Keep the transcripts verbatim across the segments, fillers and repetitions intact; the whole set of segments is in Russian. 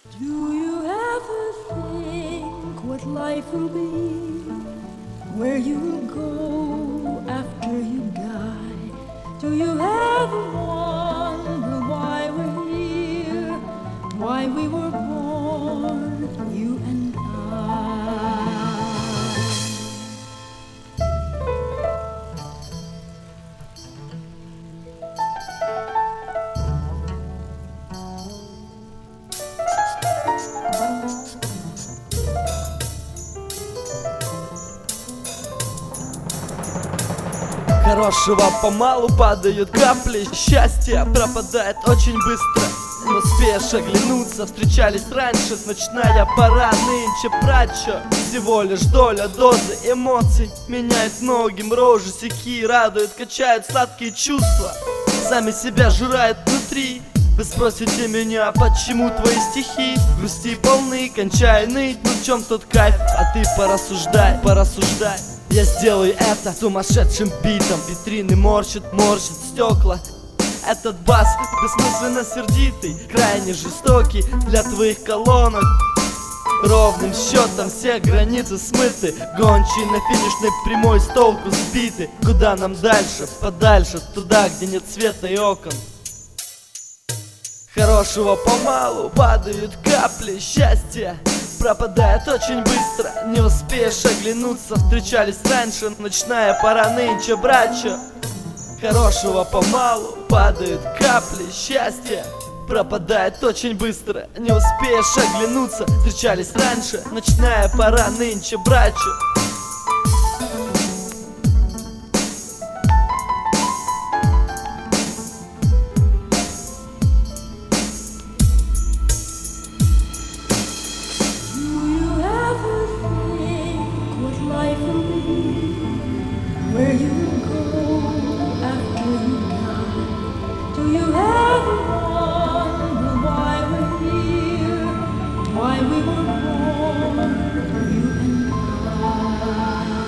Do you ever think what life will be? Where you will go after you die? Do you ever wonder why we're here? Why we were born, you and I? Хорошего помалу падают капли, счастье пропадает очень быстро. Не успеешь оглянуться, встречались раньше, ночная пора нынче прачо. Всего лишь доля дозы эмоций меняет многим рожи, сяки радуют, качают сладкие чувства, сами себя жирают внутри. Вы спросите меня, почему твои стихи грусти полны, кончай ныть, ну в чем тот кайф? А ты порассуждай, порассуждай. Я сделаю это сумасшедшим битом. Витрины морщат, морщат стекла. Этот бас бессмысленно сердитый, крайне жестокий для твоих колонок. Ровным счетом все границы смыты, гончие на финишной прямой с толку сбиты. Куда нам дальше? Подальше, туда, где нет света и окон. Хорошего помалу падают капли, счастья пропадает очень быстро. Не успеешь оглянуться, встречались раньше, ночная пора нынче брачо. Хорошего помалу падают капли, счастья пропадает очень быстро. Не успеешь оглянуться, встречались раньше, ночная пора нынче брачо. Where you will go after you die? Do you ever wonder why we're here? Why we were born, you and I?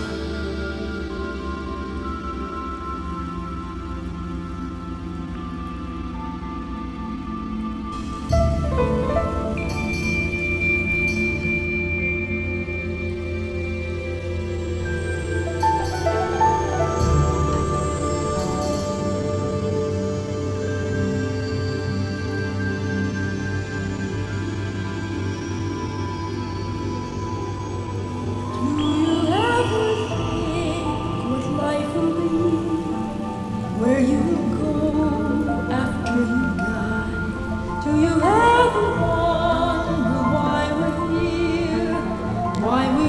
Where you go after you die? Do you ever wonder why we're here? Why we